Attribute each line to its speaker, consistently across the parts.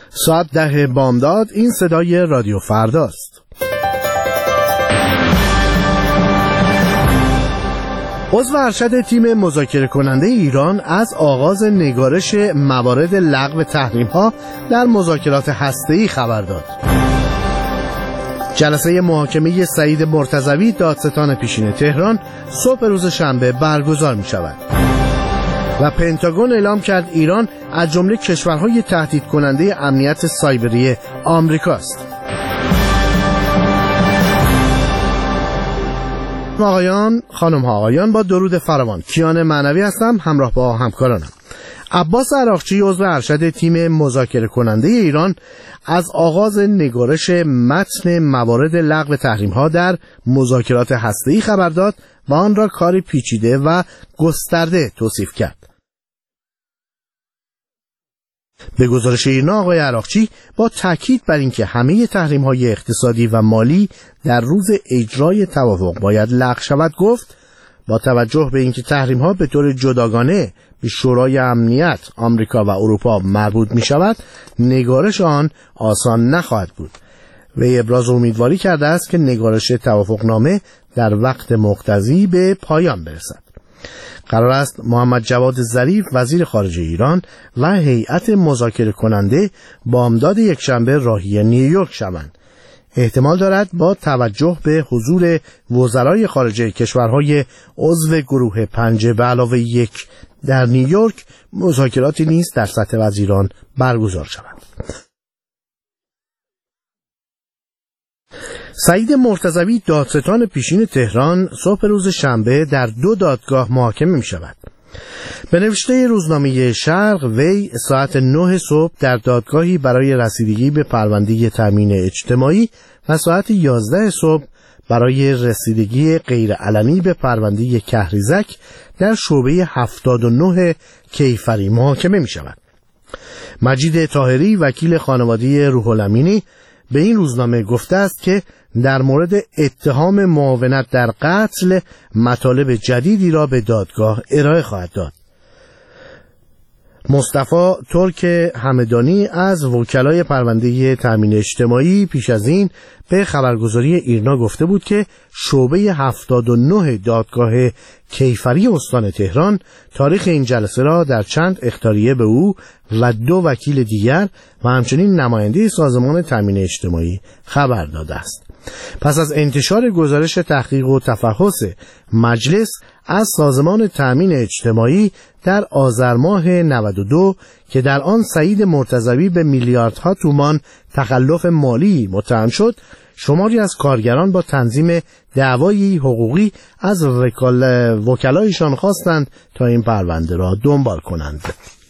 Speaker 1: ساعت 10 بامداد. این صدای رادیو فرداست. عضو ارشد تیم مذاکره کننده ایران از آغاز نگارش موارد لغو تحریم‌ها در مذاکرات هسته‌ای خبر داد. جلسه محاکمه سعید مرتضوی دادستان پیشین تهران صبح روز شنبه برگزار می شود و پنتاگون اعلام کرد ایران از جمله کشورهای تهدید کننده امنیت سایبری آمریکاست. خانم ها آقایان، با درود فراوان، کیان معنوی هستم همراه با همکارانم. عباس عراقچی عضو ارشد تیم مذاکره کننده ایران از آغاز نگارش متن موارد لغو تحریم‌ها در مذاکرات هسته‌ای خبر داد و آن را کاری پیچیده و گسترده توصیف کرد. به گزارش ایرنا آقای عراقچی با تاکید بر اینکه همه تحریم‌های اقتصادی و مالی در روز اجرای توافق باید لغو شود گفت با توجه به اینکه تحریم‌ها به طور جداگانه به شورای امنیت آمریکا و اروپا مربوط می شود، نگارش آن آسان نخواهد بود. وی ابراز امیدواری کرده است که نگارش توافقنامه در وقت مقتضی به پایان برسد. قرار است محمد جواد ظریف وزیر خارجه ایران و هیئت مذاکره کننده بامداد یکشنبه راهی نیویورک شوند. احتمال دارد با توجه به حضور وزرای خارجه کشورهای عضو گروه 5+1 در نیویورک مذاکراتی نیز در سطح وزیران برگزار شود. سعید مرتضوی دادستان پیشین تهران صبح روز شنبه در 2 دادگاه محاکمه می شود. به نوشته روزنامه شرق، وی ساعت 9 صبح در دادگاهی برای رسیدگی به پرونده تامین اجتماعی و ساعت 11 صبح برای رسیدگی غیرعلنی به پرونده کهریزک در شعبه 79 کیفری محاکمه می شود. مجید طاهری وکیل خانواده روح الامینی به این روزنامه گفته است که در مورد اتهام معاونت در قتل مطالب جدیدی را به دادگاه ارائه خواهد داد. مصطفی ترک همدانی از وکلای پرونده تامین اجتماعی پیش از این به خبرگزاری ایرنا گفته بود که شعبه 79 دادگاه کیفری استان تهران تاریخ این جلسه را در چند اخطاریه به او و 2 وکیل دیگر و همچنین نماینده سازمان تامین اجتماعی خبر داده است. پس از انتشار گزارش تحقیق و تفحص مجلس از سازمان تامین اجتماعی در آذر ماه 92 که در آن سعید مرتضوی به میلیاردها تومان تخلف مالی متهم شد، شماری از کارگران با تنظیم دعوایی حقوقی از وکلایشان خواستند تا این پرونده را دنبال کنند.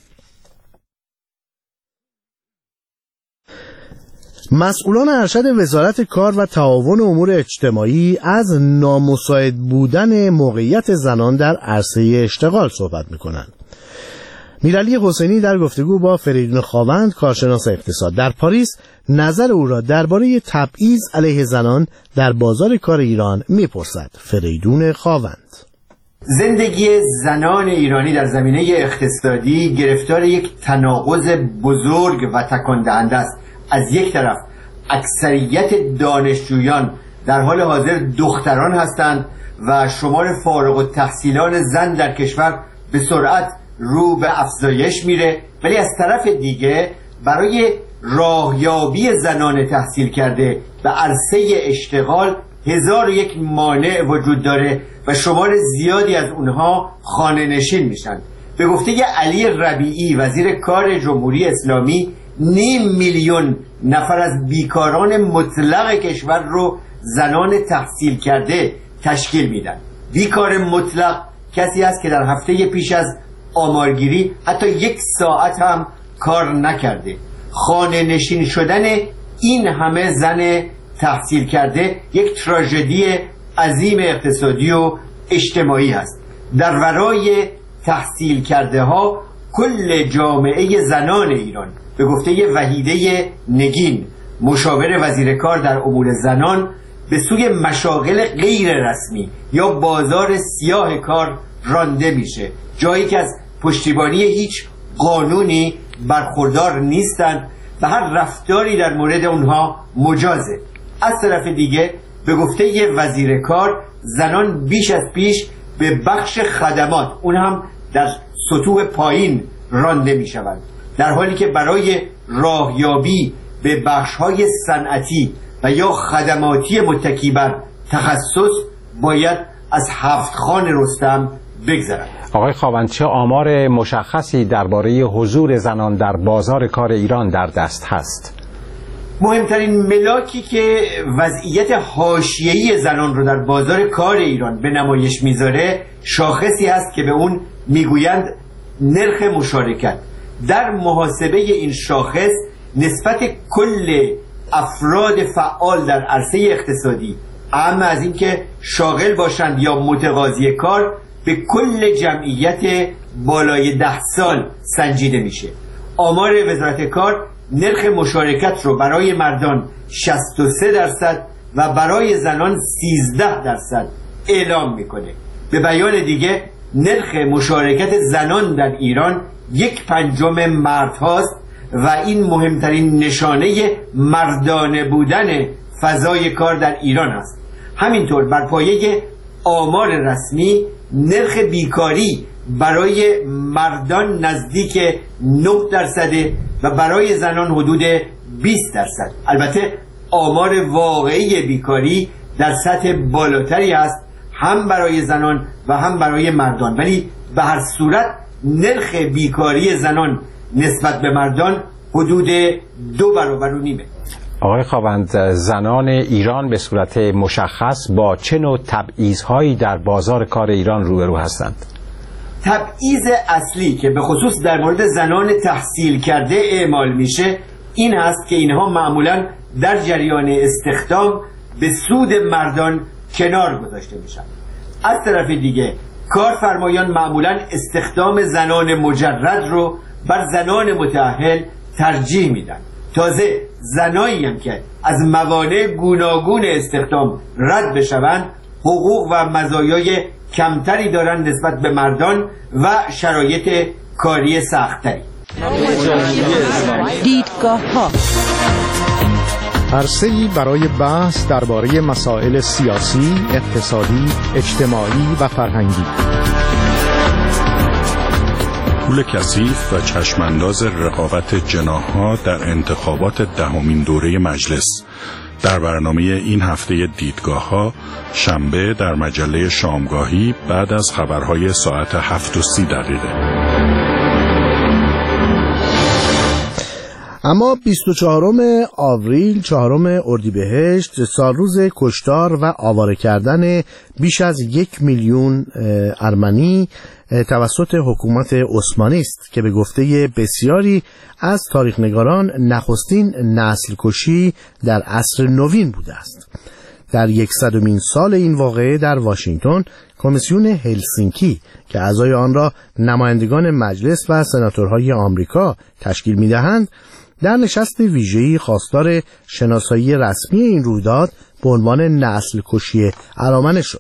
Speaker 1: مسئولان ارشد وزارت کار و تعاون امور اجتماعی از نامساعد بودن موقعیت زنان در عرصه اشتغال صحبت می‌کنند. میرعلی حسینی در گفتگو با فریدون خاوند کارشناس اقتصاد در پاریس نظر او را درباره تبعیض علیه زنان در بازار کار ایران می‌پرسد. فریدون خاوند:
Speaker 2: زندگی زنان ایرانی در زمینه اقتصادی گرفتار یک تناقض بزرگ و تکان دهنده است. از یک طرف اکثریت دانشجویان در حال حاضر دختران هستند و شمار فارغ التحصیلان زن در کشور به سرعت رو به افزایش میره، ولی از طرف دیگه برای راهیابی زنان تحصیل کرده به عرصه اشتغال 1001 مانع وجود داره و شمار زیادی از اونها خانه نشین میشن. به گفته علی ربیعی وزیر کار جمهوری اسلامی، 500,000 نفر از بیکاران مطلق کشور رو زنان تحصیل کرده تشکیل میدن. بیکار مطلق کسی است که در هفته پیش از آمارگیری حتی 1 ساعت هم کار نکرده. خانه نشین شدن این همه زن تحصیل کرده یک تراژدی عظیم اقتصادی و اجتماعی است. در ورای تحصیل کرده ها کل جامعه زنان ایران به گفته وحیده نگین مشاور وزیر کار در امور زنان به سوی مشاغل غیر رسمی یا بازار سیاه کار رانده میشه، جایی که از پشتیبانی هیچ قانونی برخوردار نیستند و هر رفتاری در مورد اونها مجازه. از طرف دیگه به گفته یه وزیر کار، زنان بیش از پیش به بخش خدمات، اون هم در سطوح پایین رانده می شوند، در حالی که برای راهیابی به بخش‌های صنعتی و یا خدماتی متکی بر تخصص باید از 7 خان رستم بگذرند.
Speaker 3: آقای خاوند، چه آمار مشخصی درباره حضور زنان در بازار کار ایران در دست هست؟
Speaker 2: مهمترین ملاکی که وضعیت حاشیه‌ای زنان رو در بازار کار ایران به نمایش میذاره شاخصی هست که به اون میگویند نرخ مشارکت. در محاسبه این شاخص نسبت کل افراد فعال در عرصه اقتصادی، اما از اینکه شاغل باشند یا متقاضی کار، به کل جمعیت بالای 10 سال سنجیده میشه. آمار وزارت کار نرخ مشارکت رو برای مردان 63% و برای زنان 13% اعلام میکنه. به بیان دیگه نرخ مشارکت زنان در ایران 1/5 مرد هاست و این مهمترین نشانه مردانه بودن فضای کار در ایران است. همینطور بر پایه آمار رسمی نرخ بیکاری برای مردان نزدیک 9% و برای زنان حدود 20%. البته آمار واقعی بیکاری در سطح بالاتری است، هم برای زنان و هم برای مردان، ولی به هر صورت نرخ بیکاری زنان نسبت به مردان حدود 2 برابر و نیمه.
Speaker 3: آقای خاوند، زنان ایران به صورت مشخص با چه نوع تبعیض‌هایی در بازار کار ایران روبرو هستند؟
Speaker 2: تبعیض اصلی که به خصوص در مورد زنان تحصیل کرده اعمال میشه این هست که اینها معمولاً در جریان استخدام به سود مردان کنار گذاشته میشن. از طرف دیگه کارفرمایان معمولاً استخدام زنان مجرد رو بر زنان متأهل ترجیح میدن. تازه زنایی هم که از موانع گوناگون استخدام رد بشوند حقوق و مزایای کمتری دارند نسبت به مردان و شرایط کاری سخت‌تری.
Speaker 4: دیدگاه‌ها
Speaker 5: عرصه‌ای برای بحث درباره مسائل سیاسی، اقتصادی، اجتماعی و فرهنگی.
Speaker 6: پول کثیف و چشمانداز رقابت جناح‌ها در انتخابات 10مین دوره مجلس. در برنامه این هفته دیدگاه‌ها شنبه در مجله شامگاهی بعد از خبرهای ساعت 7:30.
Speaker 1: اما 24 آوریل 4 اردیبهشت سالروز کشتار و آواره کردن بیش از 1 میلیون ارمنی توسط حکومت عثمانی است که به گفته بسیاری از تاریخ‌نگاران نخستین نسل کشی در عصر نوین بوده است. در 100مین سال این واقعه در واشنگتن کمیسیون هلسینکی که اعضای آن را نمایندگان مجلس و سناتورهای آمریکا تشکیل می‌دهند در نشست ویژه‌ای خواستار شناسایی رسمی این رویداد به عنوان نسل کشی ارامنه شد.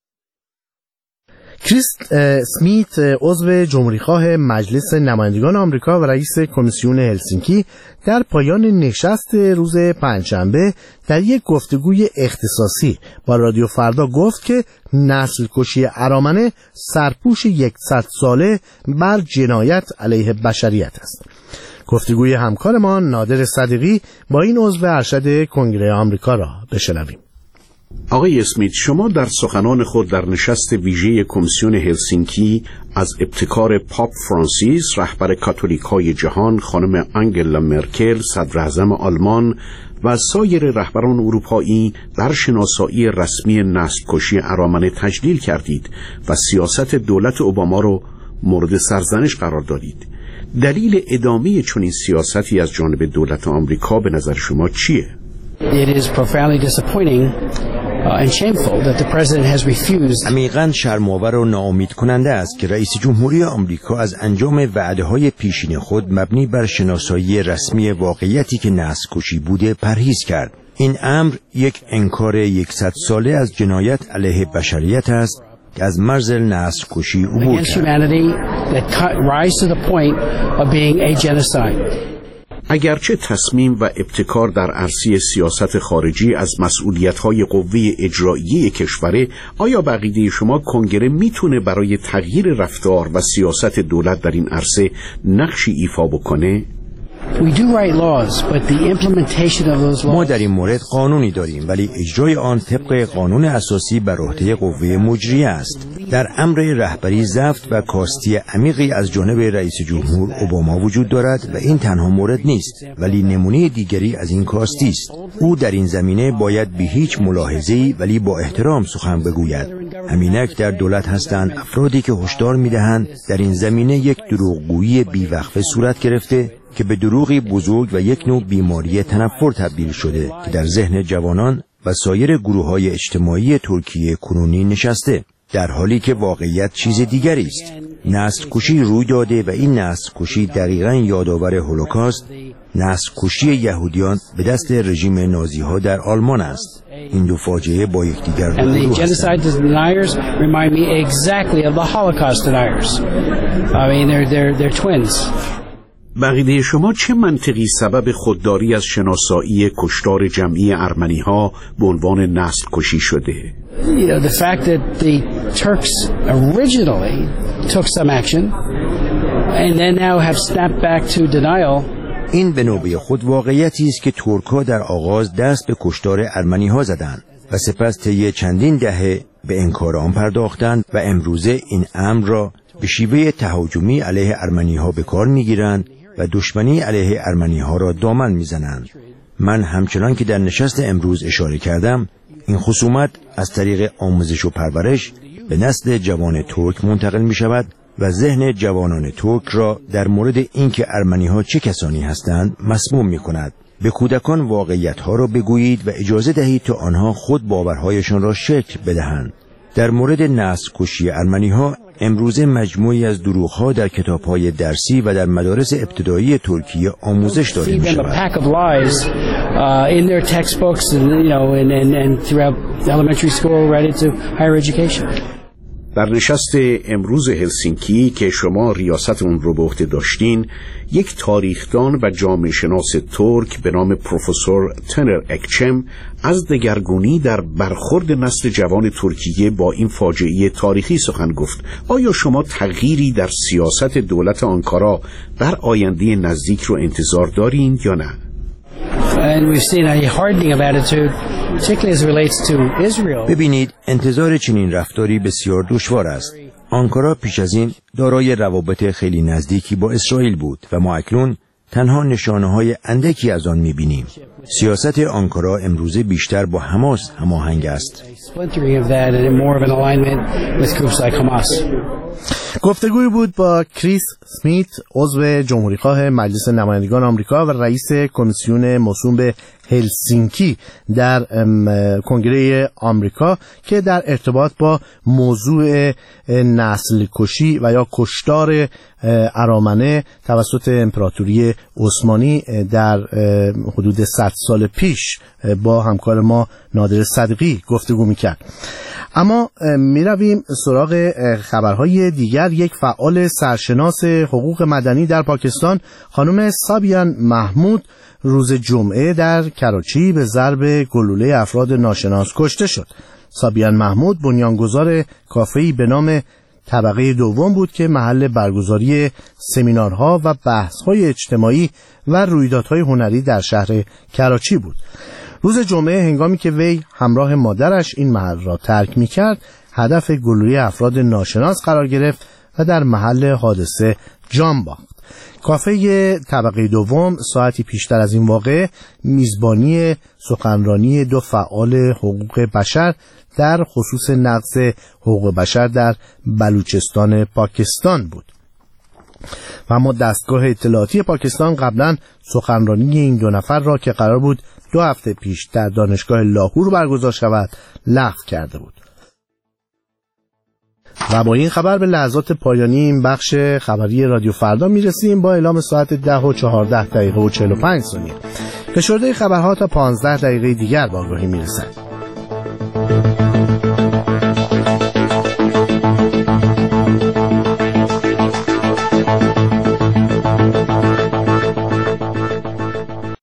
Speaker 1: کریس اسمیت عضو جمهوریخواه مجلس نمایندگان آمریکا و رئیس کمیسیون هلسینکی در پایان نشست روز پنجشنبه در یک گفتگوی اختصاصی با رادیو فردا گفت که نسل کشی ارامنه سرپوش 100 ساله بر جنایت علیه بشریت است. گفتگوی همکارمان نادر صدیقی با این عضو ارشد کنگره آمریکا را بشنویم.
Speaker 7: آقای اسمیت، شما در سخنان خود در نشست ویژه کمیسیون هلسینکی از ابتکار پاپ فرانسیس رهبر کاتولیک‌های جهان، خانم آنگلا مرکل صدراعظم آلمان و سایر رهبران اروپایی در شناسایی رسمی نسل کشی ارامنه تجلیل کردید و سیاست دولت اوباما را مورد سرزنش قرار دادید. دلیل ادامه چنین سیاستی از جانب دولت آمریکا به نظر شما چیه؟
Speaker 8: It is profoundly disappointing and shameful that the president has refused.
Speaker 9: عمیقاً شرم‌آور و ناامید کننده است که رئیس جمهوری آمریکا از انجام وعده‌های پیشین خود مبنی بر شناسایی رسمی واقعیتی که نسل کشی بوده پرهیز کرد. این امر یک انکار 100 ساله از جنایت علیه بشریت است که از مرز نسل کشی عبور کرد.
Speaker 7: اگرچه تصمیم و ابتکار در عرصه سیاست خارجی از مسئولیت‌های قوه اجراییه کشوره، آیا به عقیده شما کنگره میتونه برای تغییر رفتار و سیاست دولت در این عرصه نقشی ایفا بکنه؟
Speaker 9: ما در این مورد قانونی داریم، ولی اجرای آن طبق قانون اساسی بر عهده قوه مجریه است. در امر رهبری ضبط و کاستی عمیقی از جانب رئیس جمهور اوباما وجود دارد و این تنها مورد نیست، ولی نمونه دیگری از این کاستی است. او در این زمینه باید بی هیچ ملاحظه‌ای ولی با احترام سخن بگوید. همینک در دولت هستند افرادی که هشدار می‌دهند در این زمینه یک دروغگویی بی‌وقفه صورت گرفته که به دروغی بزرگ و یک نوع بیماری تنفر تبدیل شده که در ذهن جوانان و سایر گروه‌های اجتماعی ترکیه کنونی نشسته، در حالی که واقعیت چیز دیگری است. نسل کشی روی داده و این نسل کشی دقیقاً یادآور هولوکاست، نسل کشی یهودیان به دست رژیم نازی‌ها در آلمان است. این دو فاجعه با یکدیگر روبرو هستند.
Speaker 7: بقیده شما چه منطقی سبب خودداری از شناسایی کشتار جمعی ارمنی‌ها به عنوان نسل کشی شده؟
Speaker 8: The fact that the Turks originally took some action and then now have snapped back to denial.
Speaker 9: این به نوبه خود واقعیتی است که ترک‌ها در آغاز دست به کشتار ارمنی‌ها زدند و سپس طی چندین دهه به انکار آن پرداختند و امروزه این امر را به شیوه تهاجمی علیه ارمنی‌ها به کار می‌گیرند و دشمنی علیه ارمنی‌ها را دامن می‌زنند. من همچنان که در نشست امروز اشاره کردم، این خصومت از طریق آموزش و پرورش به نسل جوان ترک منتقل می‌شود و ذهن جوانان ترک را در مورد اینکه ارمنی‌ها چه کسانی هستند مسموم می‌کند. به کودکان واقعیت‌ها را بگویید و اجازه دهید تا آنها خود باورهایشان را شکل بدهند. در مورد نسل کشی ارمنی‌ها امروزه مجموعی از دروغ‌ها در کتاب‌های درسی و در مدارس ابتدایی ترکیه آموزش داده می‌شود.
Speaker 7: در نشست امروز هلسینکی که شما ریاست اون رو به عهده داشتین، یک تاریخدان و جامعه شناس ترک به نام پروفسور تنر اکچم از دگرگونی در برخورد نسل جوان ترکیه با این فاجعه تاریخی سخن گفت. آیا شما تغییری در سیاست دولت آنکارا در آینده نزدیک رو انتظار دارین یا نه؟
Speaker 9: ببینید، انتظار چنین رفتاری بسیار دشوار است. آنکارا پیش از این دارای روابط خیلی نزدیکی با اسرائیل بود و ما اکنون تنها نشانه‌های اندکی از آن می‌بینیم. سیاست آنکارا امروزه بیشتر با حماس هماهنگ است.
Speaker 1: گفتگوی بود با کریس اسمیت، عضو جمهوریخواه مجلس نمایندگان آمریکا و رئیس کمیسیون موسوم به هلسینکی در کنگره آمریکا که در ارتباط با موضوع نسل کشی و یا کشتار ارامنه توسط امپراتوری عثمانی در حدود 100 سال پیش با همکار ما نادر صدیقی گفتگو میکرد. اما میرویم سراغ خبرهای دیگر. یک فعال سرشناس حقوق مدنی در پاکستان، خانم سابیان محمود، روز جمعه در کراچی به ضرب گلوله افراد ناشناس کشته شد. سابیان محمود بنیانگذار کافه‌ای به نام طبقه دوم بود که محل برگزاری سمینارها و بحث‌های اجتماعی و رویدادهای هنری در شهر کراچی بود. روز جمعه هنگامی که وی همراه مادرش این محل را ترک می‌کرد، هدف گلوله افراد ناشناس قرار گرفت و در محل حادثه جان باخت. کافه طبقه دوم ساعتی پیشتر از این واقعه میزبانی سخنرانی دو فعال حقوق بشر در خصوص نقض حقوق بشر در بلوچستان پاکستان بود. و اما دستگاه اطلاعاتی پاکستان قبلا سخنرانی این دو نفر را که قرار بود 2 هفته پیش در دانشگاه لاهور برگزار شود لغو کرده بود. و با این خبر به لحظات پایانی این بخش خبری رادیو فردا میرسیم با اعلام ساعت 10:14:45 فشرده خبرها تا 15 دقیقه دیگر با آگاهی میرسد.